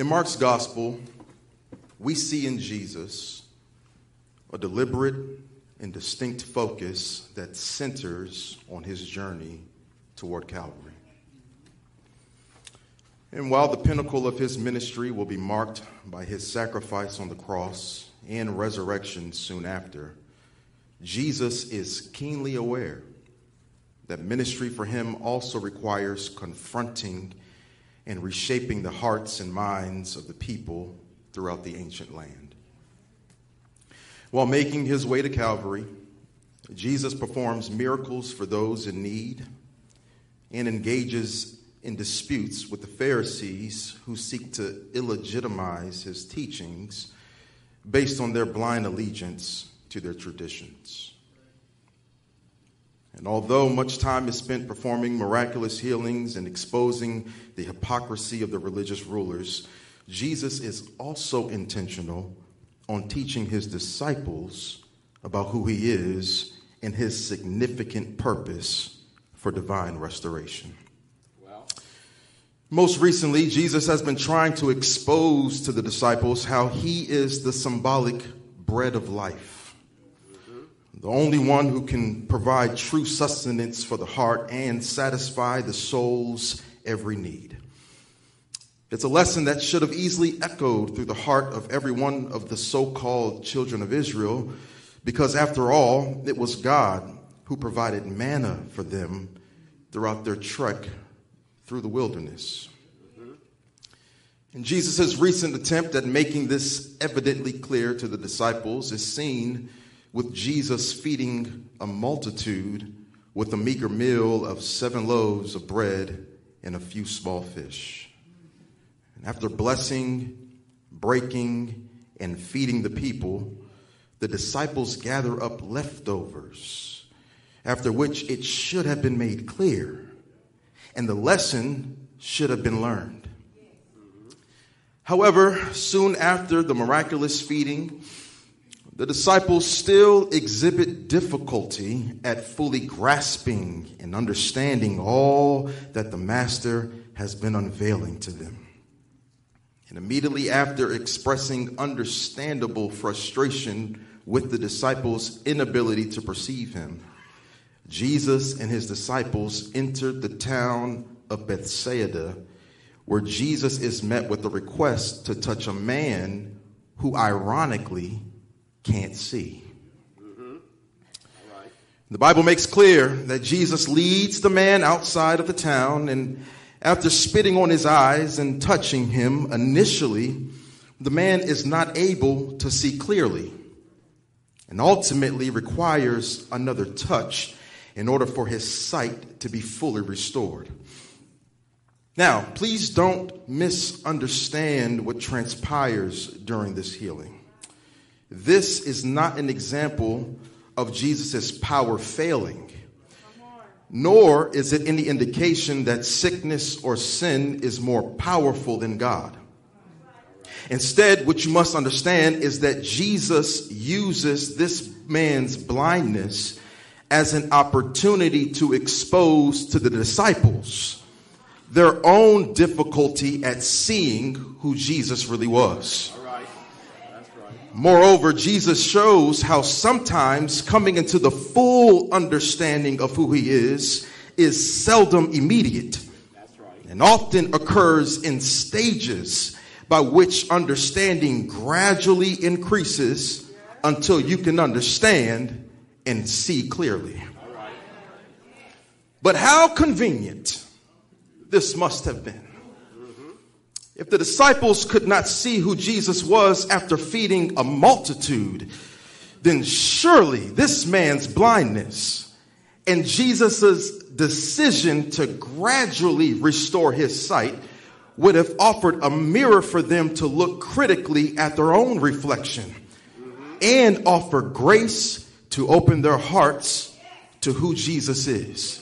In Mark's gospel, we see in Jesus a deliberate and distinct focus that centers on his journey toward Calvary. And while the pinnacle of his ministry will be marked by his sacrifice on the cross and resurrection soon after, Jesus is keenly aware that ministry for him also requires confronting and reshaping the hearts and minds of the people throughout the ancient land. While making his way to Calvary, Jesus performs miracles for those in need and engages in disputes with the Pharisees who seek to illegitimize his teachings based on their blind allegiance to their traditions. And although much time is spent performing miraculous healings and exposing the hypocrisy of the religious rulers, Jesus is also intentional on teaching his disciples about who he is and his significant purpose for divine restoration. Wow. Most recently, Jesus has been trying to expose to the disciples how he is the symbolic bread of life, the only one who can provide true sustenance for the heart and satisfy the soul's every need. It's a lesson that should have easily echoed through the heart of every one of the so-called children of Israel, because after all, it was God who provided manna for them throughout their trek through the wilderness. And Jesus' recent attempt at making this evidently clear to the disciples is seen with Jesus feeding a multitude with a meager meal of 7 loaves of bread and a few small fish. And after blessing, breaking, and feeding the people, the disciples gather up leftovers, after which it should have been made clear, and the lesson should have been learned. However, soon after the miraculous feeding, the disciples still exhibit difficulty at fully grasping and understanding all that the Master has been unveiling to them. And immediately after expressing understandable frustration with the disciples' inability to perceive him, Jesus and his disciples entered the town of Bethsaida, where Jesus is met with a request to touch a man who ironically can't see. All right. The Bible makes clear that Jesus leads the man outside of the town, and after spitting on his eyes and touching him initially, the man is not able to see clearly and ultimately requires another touch in order for his sight to be fully restored. Now, please don't misunderstand what transpires during this healing. This is not an example of Jesus' power failing, nor is it any indication that sickness or sin is more powerful than God. Instead, what you must understand is that Jesus uses this man's blindness as an opportunity to expose to the disciples their own difficulty at seeing who Jesus really was. Moreover, Jesus shows how sometimes coming into the full understanding of who he is seldom immediate. That's right. And often occurs in stages by which understanding gradually increases until you can understand and see clearly. All right. But how convenient this must have been. If the disciples could not see who Jesus was after feeding a multitude, then surely this man's blindness and Jesus' decision to gradually restore his sight would have offered a mirror for them to look critically at their own reflection and offer grace to open their hearts to who Jesus is.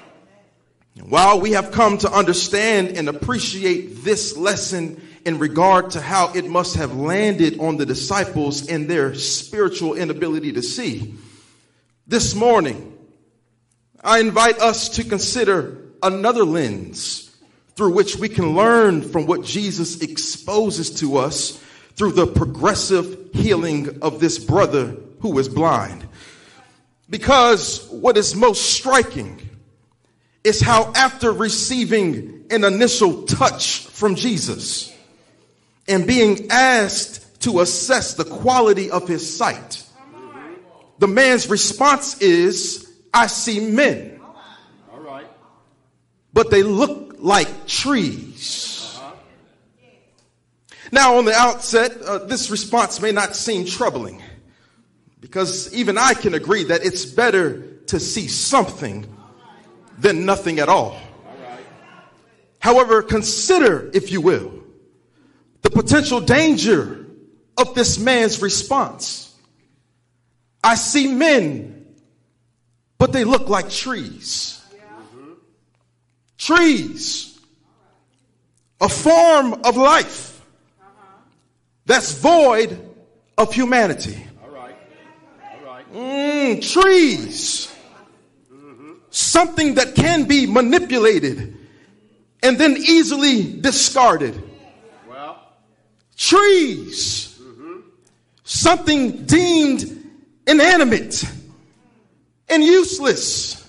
While we have come to understand and appreciate this lesson in regard to how it must have landed on the disciples and their spiritual inability to see, this morning, I invite us to consider another lens through which we can learn from what Jesus exposes to us through the progressive healing of this brother who is blind. Because what is most striking is how after receiving an initial touch from Jesus and being asked to assess the quality of his sight, the man's response is, I see men, but they look like trees. Now, on the outset, this response may not seem troubling, because even I can agree that it's better to see something than nothing at all. However, consider, if you will, the potential danger of this man's response. I see men, but they look like trees. Trees, a form of life that's void of humanity. Trees, something that can be manipulated and then easily discarded. Trees, something deemed inanimate and useless.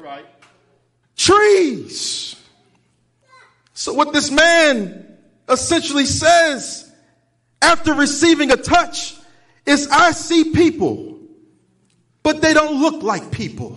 Trees. So what this man essentially says after receiving a touch is, I see people, but they don't look like people.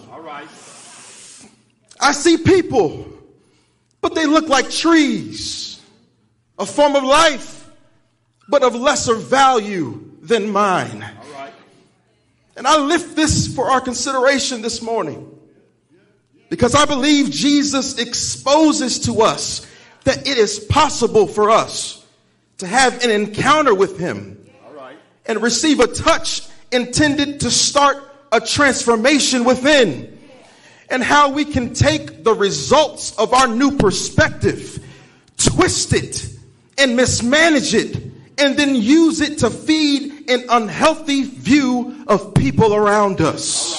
I see people, but they look like trees, a form of life, but of lesser value than mine. And I lift this for our consideration this morning, because I believe Jesus exposes to us that it is possible for us to have an encounter with him and receive a touch intended to start a transformation within, and how we can take the results of our new perspective, twist it and mismanage it, and then use it to feed an unhealthy view of people around us.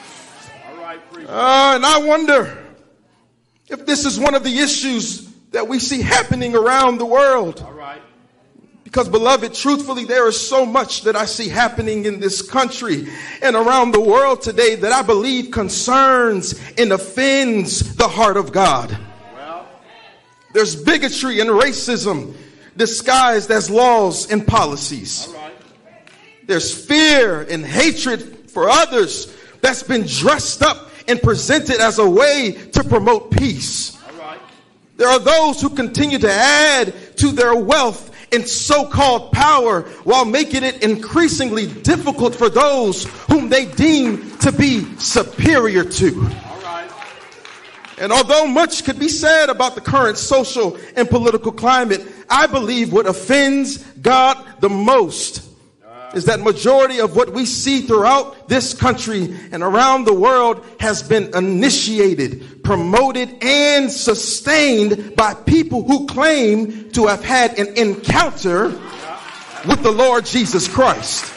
And I wonder if this is one of the issues that we see happening around the world. Because, beloved, truthfully, there is so much that I see happening in this country and around the world today that I believe concerns and offends the heart of God. There's bigotry and racism disguised as laws and policies. There's fear and hatred for others that's been dressed up and presented as a way to promote peace. There are those who continue to add to their wealth and so-called power while making it increasingly difficult for those whom they deem to be superior to. And although much could be said about the current social and political climate, I believe what offends God the most is that majority of what we see throughout this country and around the world has been initiated, promoted, and sustained by people who claim to have had an encounter with the Lord Jesus Christ.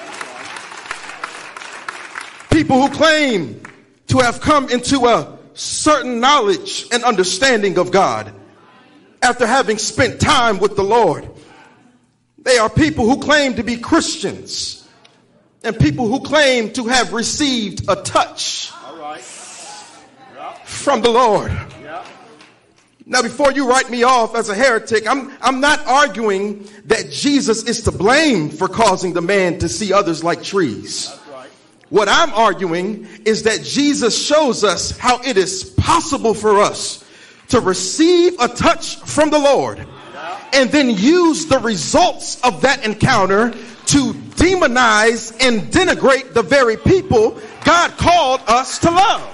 People who claim to have come into a certain knowledge and understanding of God after having spent time with the Lord. They are people who claim to be Christians and people who claim to have received a touch from the Lord. Now, before you write me off as a heretic, I'm not arguing that Jesus is to blame for causing the man to see others like trees. What I'm arguing is that Jesus shows us how it is possible for us to receive a touch from the Lord and then use the results of that encounter to demonize and denigrate the very people God called us to love.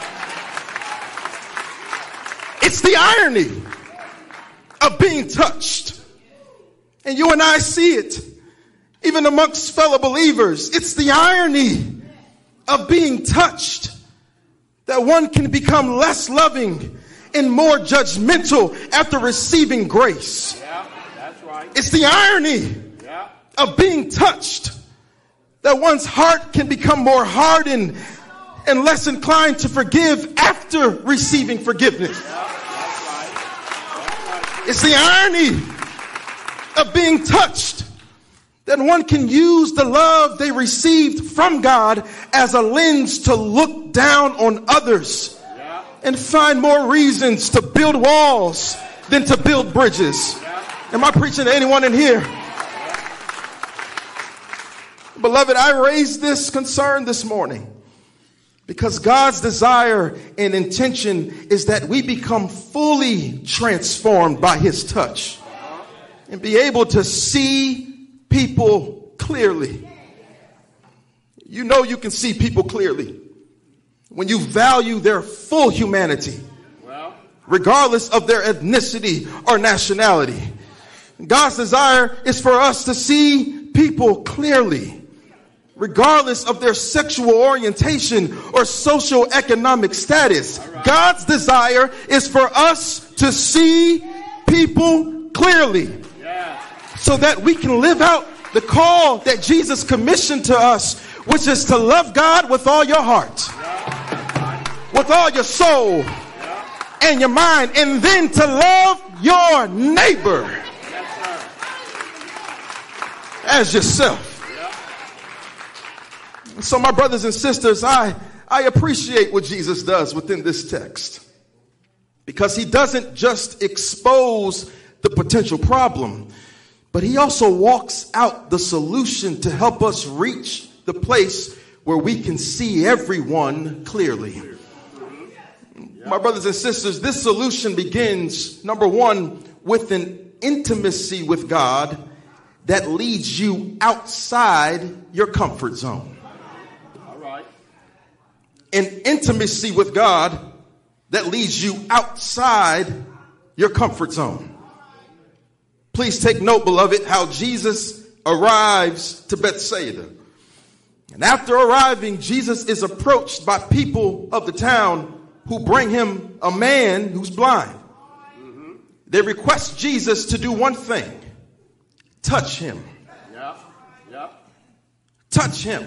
It's the irony of being touched. And you and I see it even amongst fellow believers. It's the irony of being touched that one can become less loving and more judgmental after receiving grace. It's the irony of being touched that one's heart can become more hardened and less inclined to forgive after receiving forgiveness. It's the irony of being touched that one can use the love they received from God as a lens to look down on others and find more reasons to build walls than to build bridges. Am I preaching to anyone in here? Beloved, I raised this concern this morning because God's desire and intention is that we become fully transformed by his touch and be able to see people clearly. You know you can see people clearly when you value their full humanity, regardless of their ethnicity or nationality. God's desire is for us to see people clearly, regardless of their sexual orientation or socioeconomic status. God's desire is for us to see people clearly so that we can live out the call that Jesus commissioned to us, which is to love God with all your heart, with all your soul and your mind, and then to love your neighbor as yourself. So my brothers and sisters, I appreciate what Jesus does within this text, because he doesn't just expose the potential problem, but he also walks out the solution to help us reach the place where we can see everyone clearly. My brothers and sisters, this solution begins, number one, with an intimacy with God that leads you outside your comfort zone. An intimacy with God that leads you outside your comfort zone. Please take note, beloved, how Jesus arrives to Bethsaida. And after arriving, Jesus is approached by people of the town who bring him a man who's blind. They request Jesus to do one thing: touch him. Touch him.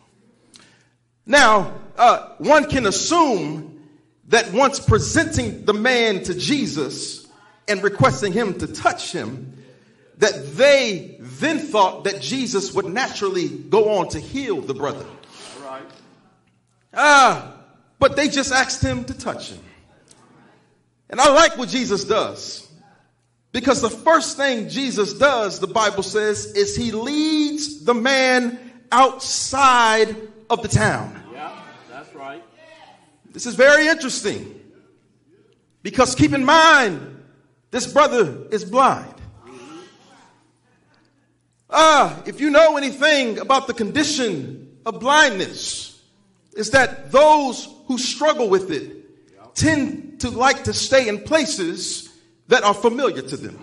Now, one can assume that once presenting the man to Jesus and requesting him to touch him, that they then thought that Jesus would naturally go on to heal the brother. But they just asked him to touch him. And I like what Jesus does, because the first thing Jesus does, the Bible says, is he leads the man outside of the town. This is very interesting, because keep in mind, this brother is blind. If you know anything about the condition of blindness, it's that those who struggle with it tend to like to stay in places that are familiar to them.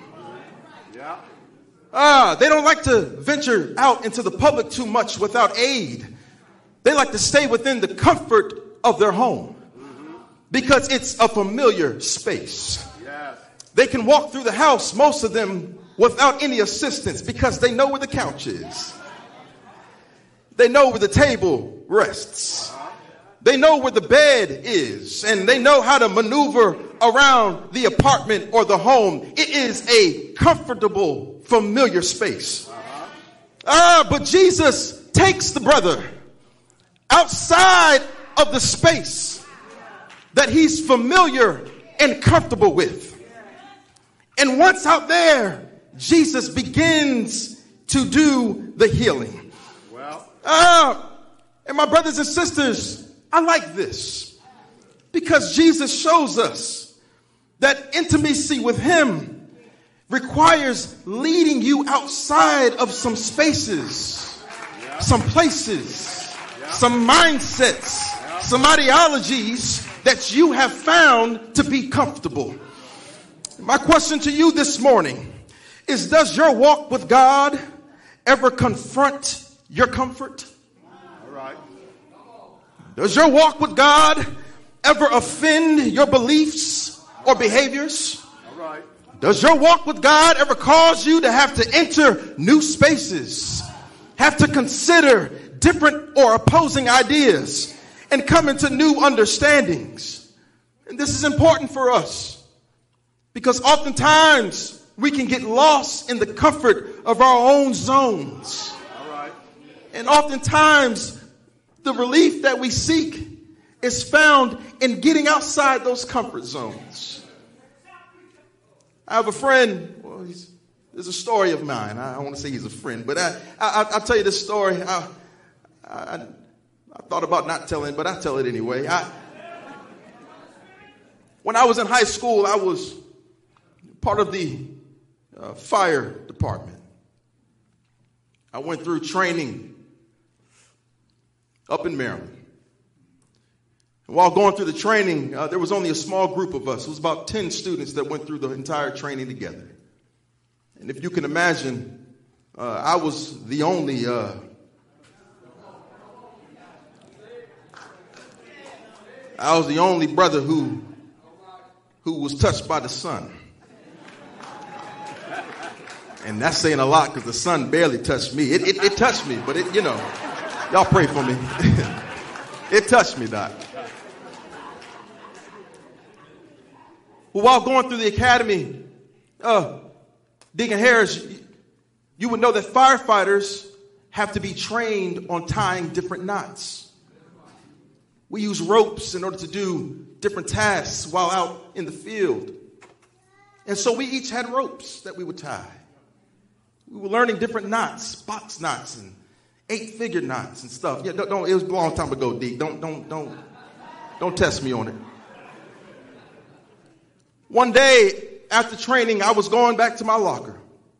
They don't like to venture out into the public too much without aid. They like to stay within the comfort of their home because it's a familiar space. They can walk through the house, most of them, without any assistance, because they know where the couch is. They know where the table rests. They know where the bed is, and they know how to maneuver around the apartment or the home. It is a comfortable, familiar space. But Jesus takes the brother outside of the space that he's familiar and comfortable with. And once out there, Jesus begins to do the healing. And my brothers and sisters, I like this, because Jesus shows us that intimacy with him requires leading you outside of some spaces, some places, some mindsets, some ideologies that you have found to be comfortable. My question to you this morning is, does your walk with God ever confront your comfort? Does your walk with God ever offend your beliefs or behaviors? Does your walk with God ever cause you to have to enter new spaces, have to consider different or opposing ideas, and come into new understandings? And this is important for us, Because oftentimes we can get lost in the comfort of our own zones. All right. And oftentimes the relief that we seek is found in getting outside those comfort zones. I have a friend, well, there's a story of mine. I don't want to say he's a friend, but I'll tell you this story. I thought about not telling, but I'll tell it anyway. When I was in high school, I was part of the fire department. I went through training up in Maryland. And while going through the training, there was only a small group of us. It was about 10 students that went through the entire training together. And if you can imagine, I was the only brother who was touched by the sun. And that's saying a lot because the sun barely touched me. It touched me, but y'all pray for me. It touched me, Doc. Well, while going through the academy, Deacon Harris, you would know that firefighters have to be trained on tying different knots. We use ropes in order to do different tasks while out in the field. And so we each had ropes that we would tie. We were learning different knots, box knots and 8-figure knots and stuff. Yeah, don't. It was a long time ago, Deke. Don't test me on it. One day after training, I was going back to my locker.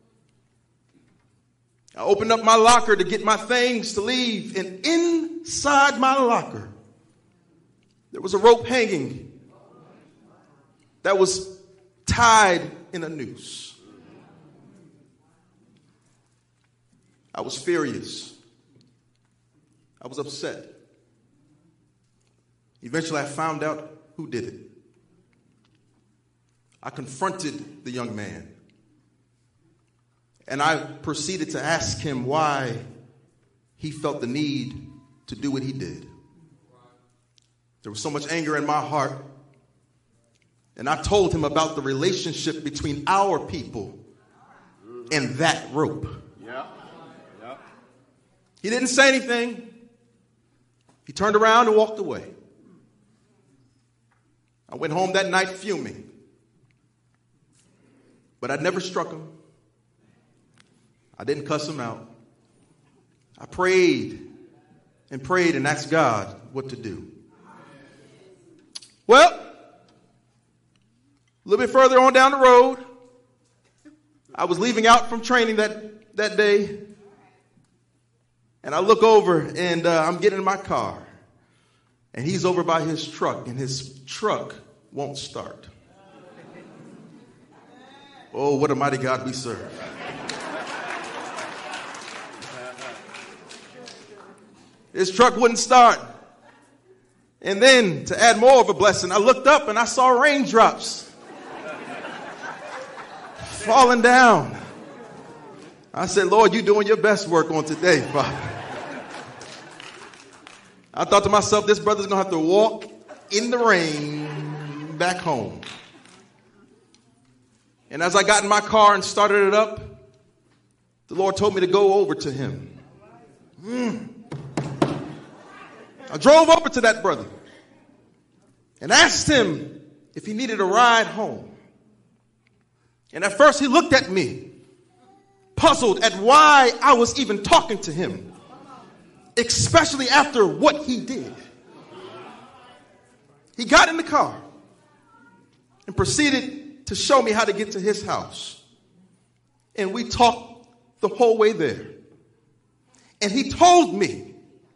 I opened up my locker to get my things to leave, and inside my locker, there was a rope hanging that was tied in a noose. I was furious. I was upset. Eventually, I found out who did it. I confronted the young man. And I proceeded to ask him why he felt the need to do what he did. There was so much anger in my heart. And I told him about the relationship between our people and that rope. Yeah. He didn't say anything. He turned around and walked away. I went home that night fuming. But I never struck him. I didn't cuss him out. I prayed and asked God what to do. Well, a little bit further on down the road, I was leaving out from training that day. And I look over and I'm getting in my car. And he's over by his truck and his truck won't start. Oh, what a mighty God we serve. His truck wouldn't start. And then, to add more of a blessing, I looked up and I saw raindrops falling down. I said, Lord, you're doing your best work on today, Father. I thought to myself, this brother's going to have to walk in the rain back home. And as I got in my car and started it up, the Lord told me to go over to him. I drove over to that brother and asked him if he needed a ride home. And at first he looked at me, puzzled at why I was even talking to him, especially after what he did. He got in the car and proceeded to show me how to get to his house. And we talked the whole way there. And he told me,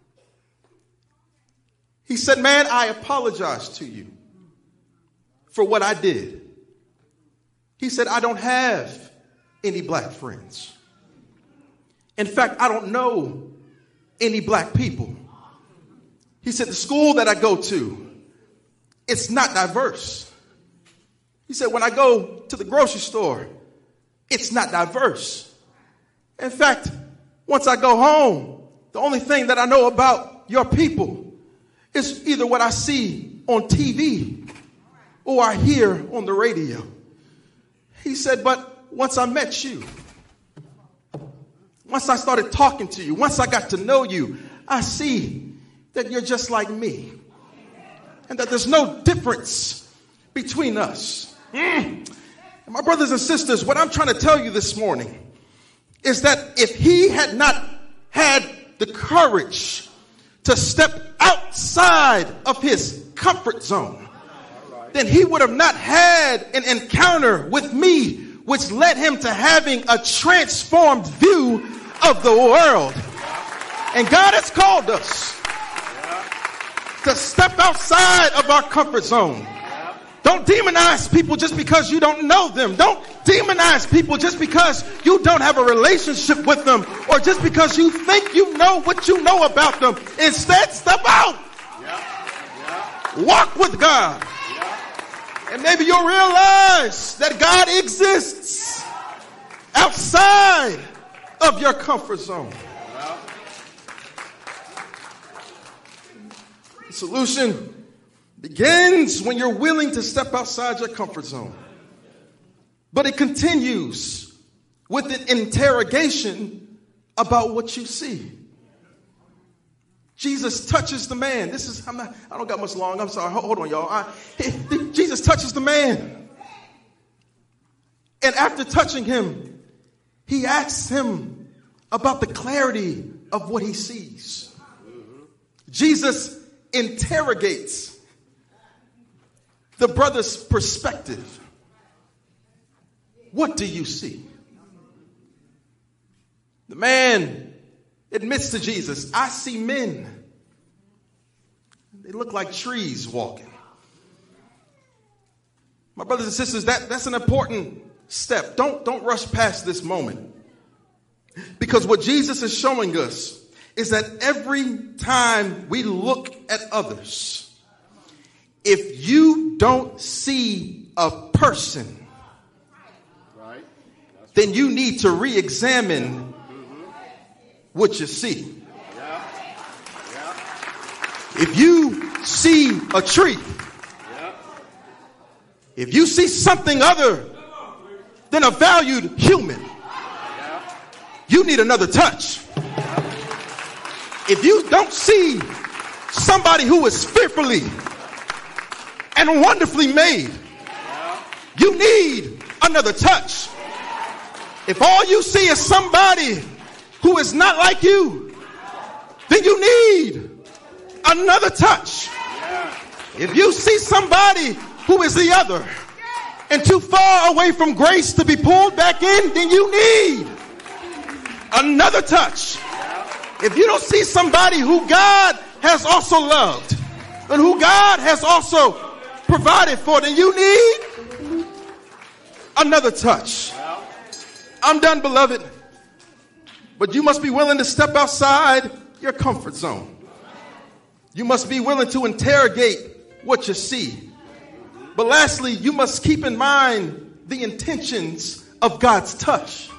he said, man, I apologize to you for what I did. He said, I don't have any black friends. In fact, I don't know any black people. He said, the school that I go to, it's not diverse. He said, when I go to the grocery store, it's not diverse. In fact, once I go home, the only thing that I know about your people is either what I see on TV or I hear on the radio. He said, but once I met you, once I started talking to you, once I got to know you, I see that you're just like me and that there's no difference between us. And my brothers and sisters, what I'm trying to tell you this morning is that if he had not had the courage to step outside of his comfort zone, then he would have not had an encounter with me, which led him to having a transformed view of the world. And God has called us to step outside of our comfort zone. Don't demonize people just because you don't know them. Don't demonize people just because you don't have a relationship with them or just because you think you know what you know about them. Instead, step out. Walk with God. And maybe you'll realize that God exists outside of your comfort zone. The solution begins when you're willing to step outside your comfort zone. But it continues with an interrogation about what you see. Jesus touches the man. I don't got much long. I'm sorry. Hold on, y'all. Jesus touches the man. And after touching him, he asks him about the clarity of what he sees. Jesus interrogates the brother's perspective. What do you see? The man admits to Jesus, I see men. They look like trees walking. My brothers and sisters, that's an important step. Don't rush past this moment. Because what Jesus is showing us is that every time we look at others, if you don't see a person, then you need to re-examine what you see. If you see a tree, if you see something other than a valued human, you need another touch. If you don't see somebody who is fearfully and wonderfully made, you need another touch. If all you see is somebody who is not like you, then you need another touch. If you see somebody who is the other and too far away from grace to be pulled back in, then you need another touch. If you don't see somebody who God has also loved and who God has also provided for, then you need another touch. I'm done, beloved. But you must be willing to step outside your comfort zone. You must be willing to interrogate what you see. But lastly, you must keep in mind the intentions of God's touch.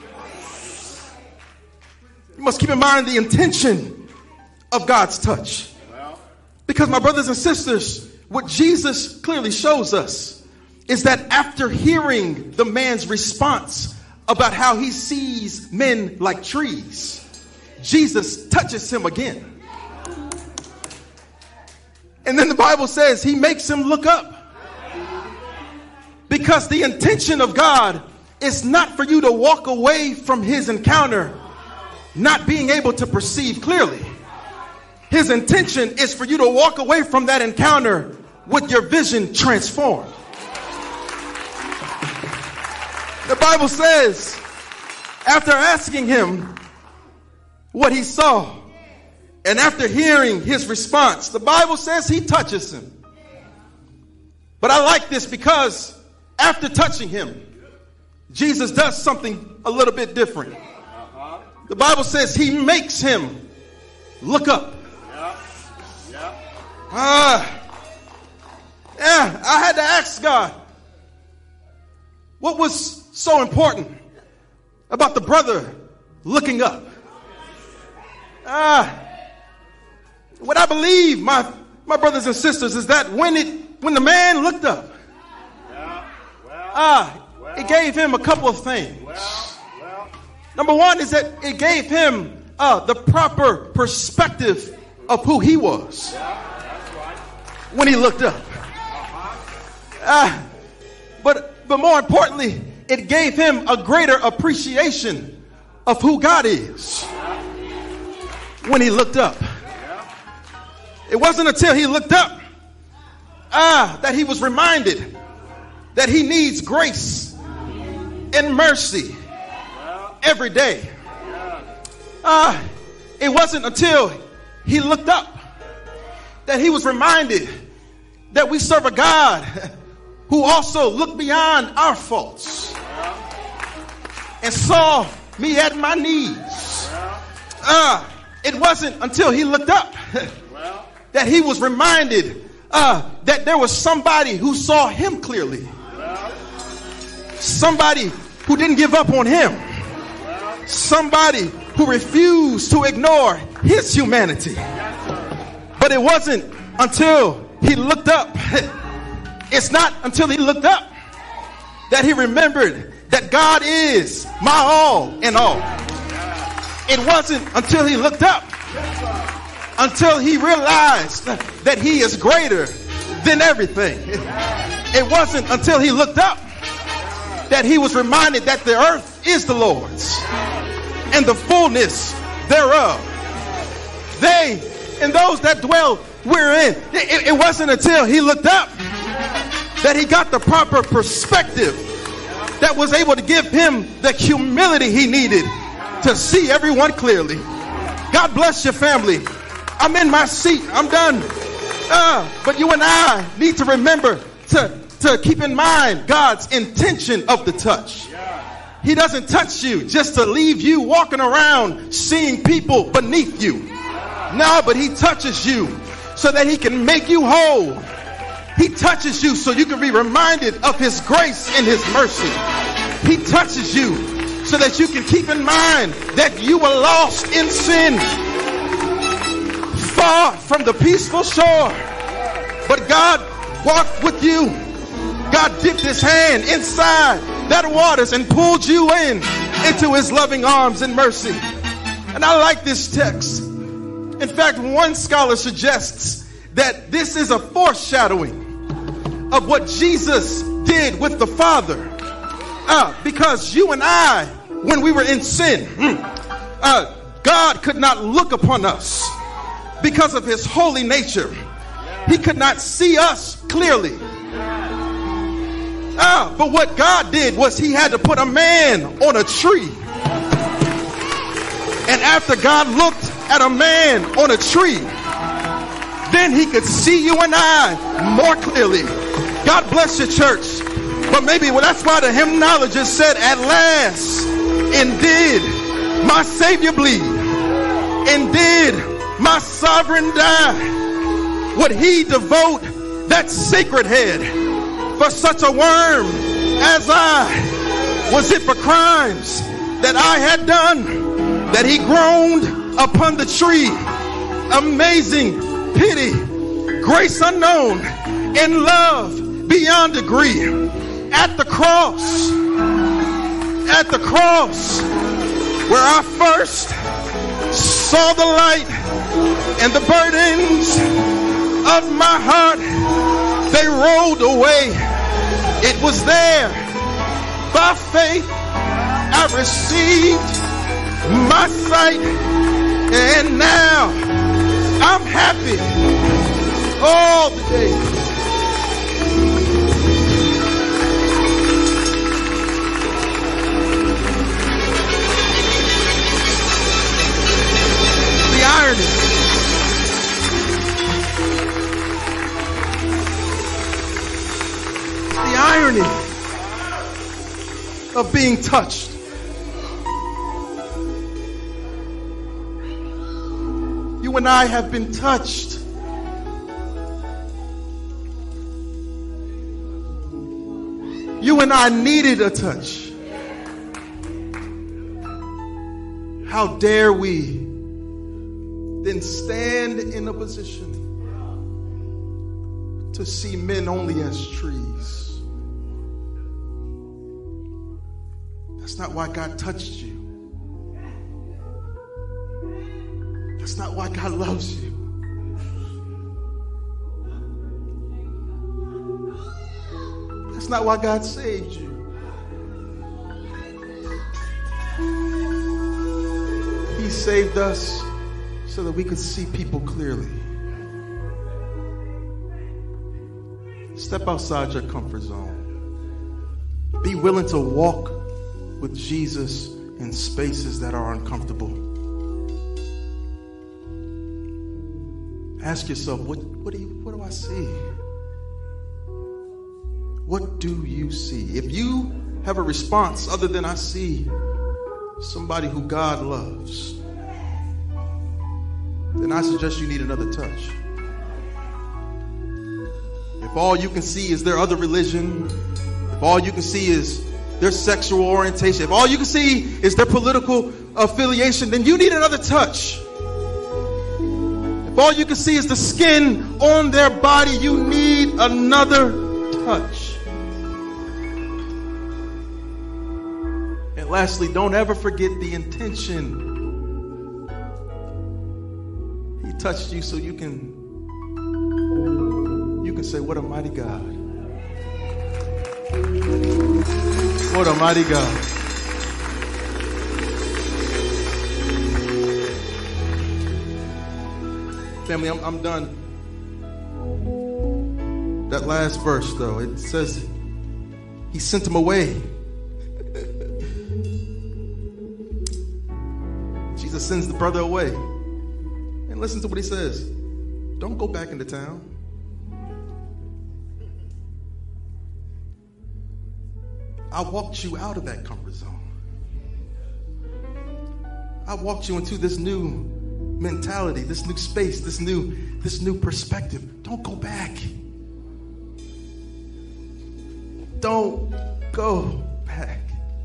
You must keep in mind the intention of God's touch. Because my brothers and sisters, what Jesus clearly shows us is that after hearing the man's response about how he sees men like trees, Jesus touches him again. And then the Bible says he makes him look up. Because the intention of God is not for you to walk away from his encounter not being able to perceive clearly. His intention is for you to walk away from that encounter with your vision transformed. The Bible says, after asking him what he saw, and after hearing his response, the Bible says he touches him. But I like this because after touching him, Jesus does something a little bit different. The Bible says he makes him look up. I had to ask God, what was so important about the brother looking up? What I believe, my brothers and sisters, is that when the man looked up, it gave him a couple of things. Number one is that it gave him the proper perspective of who he was when he looked up. But more importantly, it gave him a greater appreciation of who God is when he looked up. It wasn't until he looked up that he was reminded that he needs grace and mercy every day. It wasn't until he looked up that he was reminded that we serve a God who also looked beyond our faults and saw me at my knees. It wasn't until he looked up that he was reminded that there was somebody who saw him clearly. Somebody who didn't give up on him. Somebody who refused to ignore his humanity. But it wasn't until he looked up. It's not until he looked up that he remembered that God is my all in all. It wasn't until he looked up, until he realized that he is greater than everything. It wasn't until he looked up that he was reminded that the earth is the Lord's and the fullness thereof. They and those that dwell wherein. It wasn't until he looked up that he got the proper perspective that was able to give him the humility he needed to see everyone clearly. God bless your family. I'm in my seat. I'm done. But you and I need to remember to keep in mind God's intention of the touch. He doesn't touch you just to leave you walking around seeing people beneath you. No, but he touches you so that he can make you whole. He touches you so you can be reminded of his grace and his mercy. He touches you so that you can keep in mind that you were lost in sin, far from the peaceful shore. But God walked with you. God dipped his hand inside that waters and pulled you into his loving arms and mercy. And I like this text. In fact, one scholar suggests that this is a foreshadowing of what Jesus did with the Father. Because you and I, when we were in sin, God could not look upon us because of his holy nature. He could not see us clearly. But what God did was he had to put a man on a tree. And after God looked at a man on a tree, then he could see you and I more clearly. God bless your church. But maybe that's why the hymnologist said, at last, indeed, my Savior bleed. Indeed, my sovereign die. Would he devote that sacred head for such a worm as I? Was it for crimes that I had done that he groaned upon the tree? Amazing pity, grace unknown, and love beyond degree. At the cross, where I first saw the light and the burdens of my heart, they rolled away. It was there, by faith, I received my sight, and now I'm happy all the day. The irony. The irony of being touched. You and I have been touched. You and I needed a touch. How dare we then stand in a position to see men only as trees? That's not why God touched you. That's not why God loves you. That's not why God saved you. He saved us so that we could see people clearly. Step outside your comfort zone. Be willing to walk with Jesus in spaces that are uncomfortable. Ask yourself, what do I see? What do you see? If you have a response other than I see somebody who God loves, then I suggest you need another touch. If all you can see is their other religion, if all you can see is their sexual orientation, if all you can see is their political affiliation, then you need another touch. If all you can see is the skin on their body, you need another touch. And lastly, don't ever forget the intention. He touched you so you can say, what a mighty God. What a mighty God. Family, I'm done. That last verse, though, it says he sent him away. Jesus sends the brother away. And listen to what he says. Don't go back into town. I walked you out of that comfort zone. I walked you into this new mentality, this new space, this new perspective. Don't go back. Don't go back.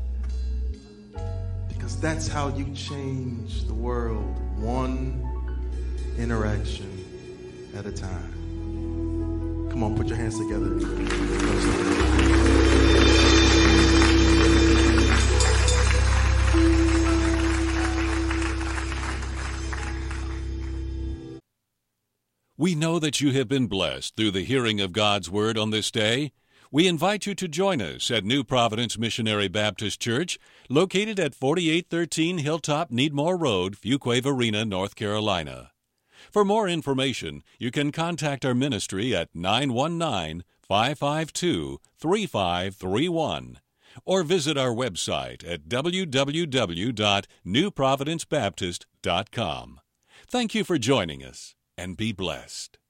Because that's how you change the world, one interaction at a time. Come on, put your hands together. We know that you have been blessed through the hearing of God's Word on this day. We invite you to join us at New Providence Missionary Baptist Church, located at 4813 Hilltop Needmore Road, Fuquay Varina, North Carolina. For more information, you can contact our ministry at 919-552-3531 or visit our website at www.newprovidencebaptist.com. Thank you for joining us, and be blessed.